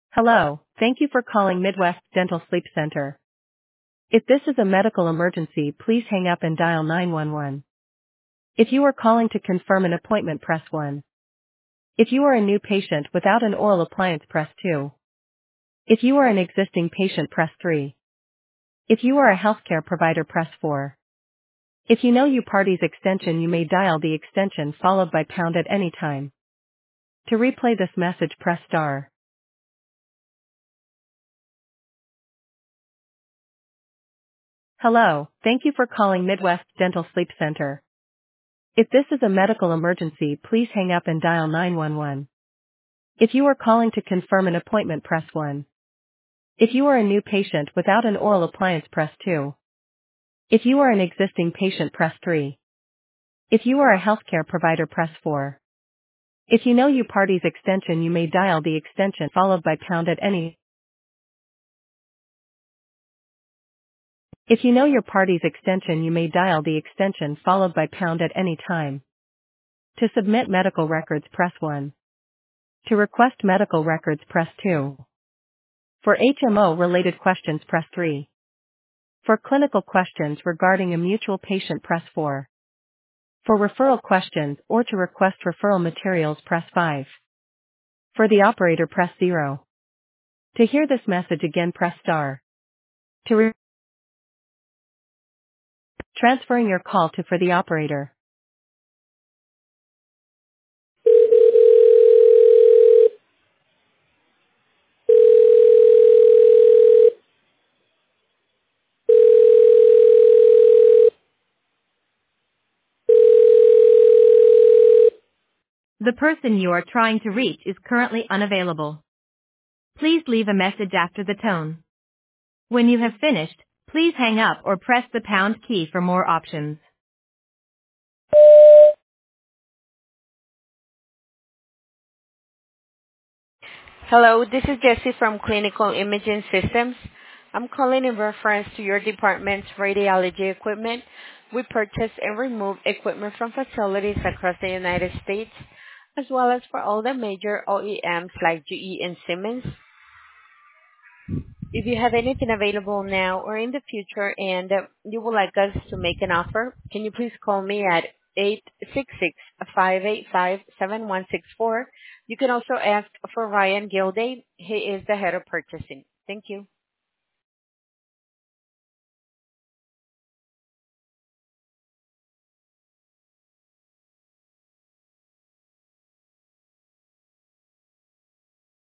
Hello, thank you for calling Midwest Dental Sleep Center. If this is a medical emergency, please hang up and dial 911. If you are calling to confirm an appointment, press 1. If you are a new patient without an oral appliance, press 2. If you are an existing patient, press 3. If you are a healthcare provider, press 4. If you know your party's extension, you may dial the extension followed by pound at any time. To replay this message, press star. Hello, thank you for calling Midwest Dental Sleep Center. If this is a medical emergency, please hang up and dial 911. If you are calling to confirm an appointment, press 1. If you are a new patient without an oral appliance, press 2. If you are an existing patient, press 3. If you are a healthcare provider, press 4. If you know your party's extension, you may dial the extension followed by pound at any. If you know your party's extension, you may dial the extension followed by pound at any time. To submit medical records, press 1. To request medical records, press 2. For HMO-related questions, press 3. For clinical questions regarding a mutual patient, press 4. For referral questions or to request referral materials, press 5. For the operator, press 0. To hear this message again, press star. Transferring your call to for the operator. The person you are trying to reach is currently unavailable. Please leave a message after the tone. When you have finished, please hang up or press the pound key for more options. Hello, this is Jessie from Clinical Imaging Systems. I'm calling in reference to your department's radiology equipment. We purchase and remove equipment from facilities across the United States, as well as for all the major OEMs like GE and Siemens. If you have anything available now or in the future and you would like us to make an offer, can you please call me at 866-585-7164. You can also ask for Ryan Gilday. He is the head of purchasing. Thank you.